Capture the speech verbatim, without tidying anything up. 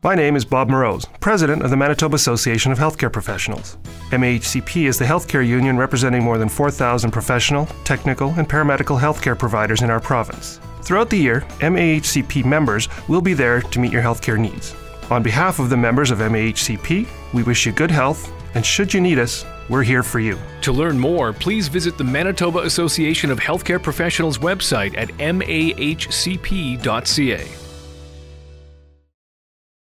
My name is Bob Morose, President of the Manitoba Association of Healthcare Professionals. M A H C P is the healthcare union representing more than four thousand professional, technical, and paramedical healthcare providers in our province. Throughout the year, M A H C P members will be there to meet your healthcare needs. On behalf of the members of M A H C P, we wish you good health, and should you need us, we're here for you. To learn more, please visit the Manitoba Association of Healthcare Professionals website at m a h c p dot c a.